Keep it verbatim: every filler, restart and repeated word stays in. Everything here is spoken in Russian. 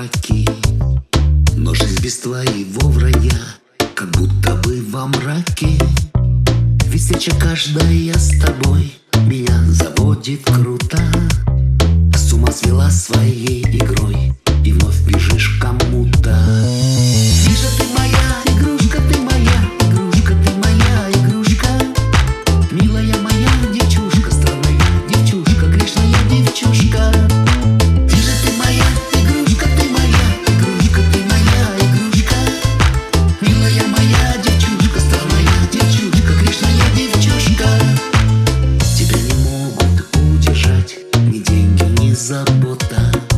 дураки. Но жизнь без твоего вранья как будто бы во мраке. Ведь встреча каждая с тобой меня заводит круто. С ума свела своей игрой и вновь бежишь к кому-то. Вижу, ты моя игрушка, ты моя игрушка, ты моя игрушка. Милая моя девчушка, странная девчушка, грешная девчушка. Вижу, ты моя игрушка, ты моя игрушка, ты моя игрушка. Милая моя девчушка, странная девчушка, грешная девчушка. Тебя не могут удержать ни деньги, ни забота.